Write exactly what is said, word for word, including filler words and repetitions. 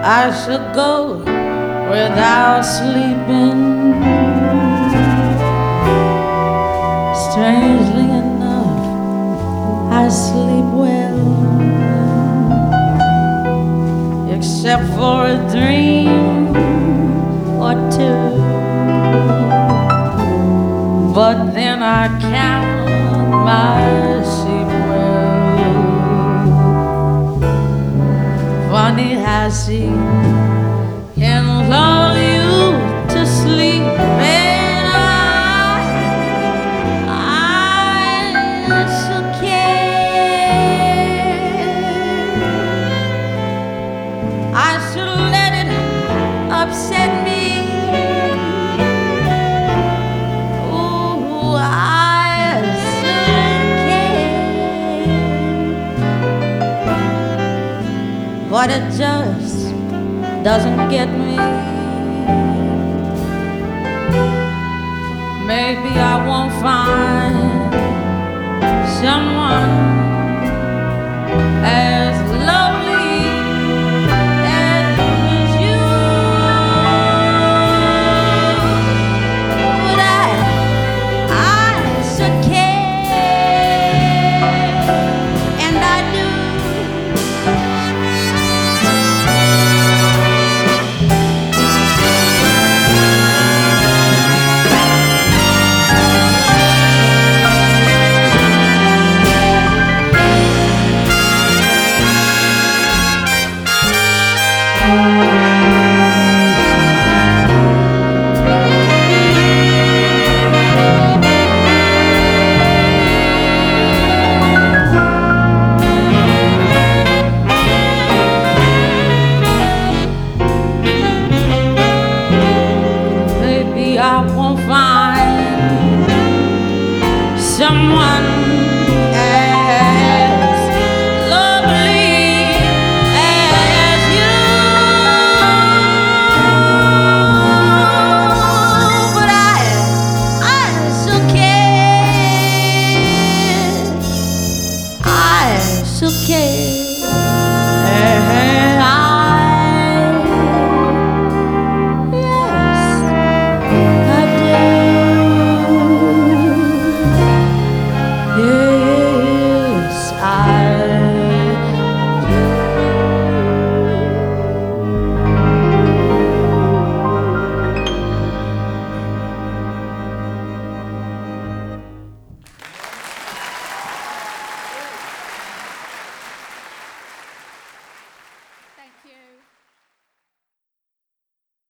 I should go without sleeping. Strangely enough, I sleep well, except for a dream or two. But then I count my sheep well. Funny how she can lull you to sleep, and I, I should care. I should let it upset me. Ooh, I should care, but it just doesn't get me. Maybe I won't find someone as lovely as you, but I, I should care, and I do. Maybe I won't find someone